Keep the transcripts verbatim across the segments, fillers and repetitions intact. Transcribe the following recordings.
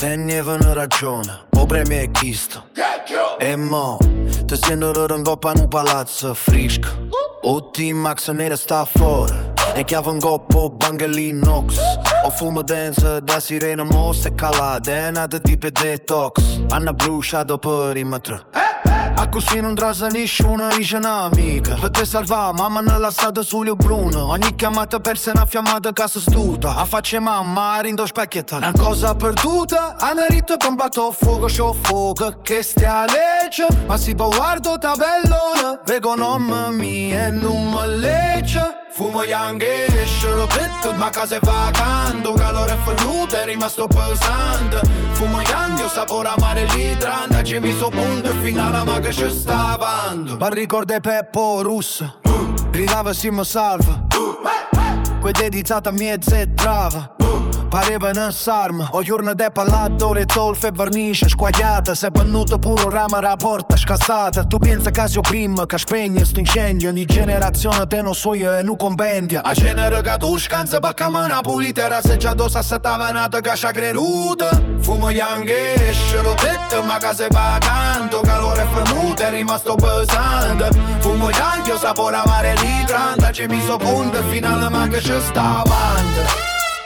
tenevano ragione, o premi è chisto. E mo, ti sento loro in coppa in un palazzo fresco. O T-Max nera sta fuori, e chiave in coppa banca l'inox. O fumo dance da sirena, mo se calata, è nata tipo detox. Hanno bruciato perimetro, a così non trasa nessuno dice un'amica. Per te salva mamma nella strada sulle bruno. Ogni chiamata persa una fiammata casa stuta. A faccia mamma rindo specchietta. Una cosa perduta, hanno ritto combatto fuoco, c'ho fuoco. Che stia legge, ma si può guardo tabellone. Vego nome mia e non mi legge. Fumo young e scelo petto, ma casa è vacando. Calore è venuto, è rimasto pesante. Fumo young, io sapore amare l'idrando. Ci mi so punto e finale ma che ci sta avanti. Ma ricorda Peppo Russo, uh. gridava si mi salva, uh. quei dedizzata a mezza e trava, uh. pareva una sarma. O giorno de parlato, le zolfe e vernice squagliata. Se è venuto pure rama la porta scassata. Tu pensa che sia prima che spegne sto incendio. Ogni generazione te non so io e non compendia. A genere che tu scanza per camminare pulita. Era se già dosa stava nata che ci ha creduto. Fumo young e scelo petto, ma che se va canto. Calore è venuto, è rimasto pesante. Fumo young, io sapore amare l'idrando. Ci mi so punto e finale ma che ci sta avanti.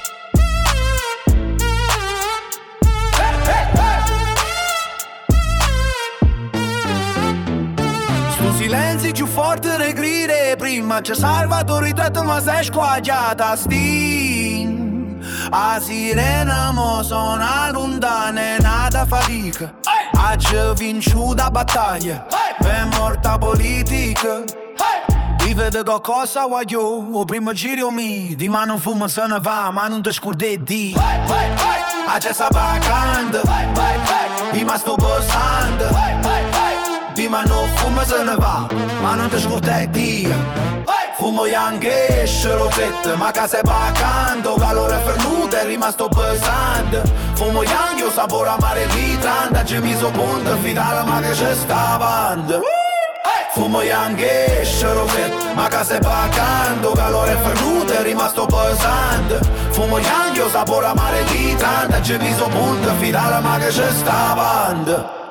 Silenzi più forte le grida. Prima c'è salvato il ritratto ma sei squagliata. Stin a sirena mo sono lontana e nata fatica. C'è vinciuta battaglia, è morta politica. Vive di qualcosa voglio, o prima giro mi. Di ma non fuma se ne va, ma non ti scordi di. A c'è sta vacante, di ma sto passando. Di ma non fuma se ne va, ma non ti scordi di. Fumo young e scelo petto, ma che sei vacando. Calore è venuto, è rimasto pesante. Fumo young, io sapore amare l'idrando. Ci mi so punto, finale ma che ci sta avanti. Fumo young e scelo petto, ma che sei vacando. Calore è venuto, è rimasto pesante. Fumo young, io sapore amare l'idrando. Ci mi so punto, finale ma che ci sta avanti.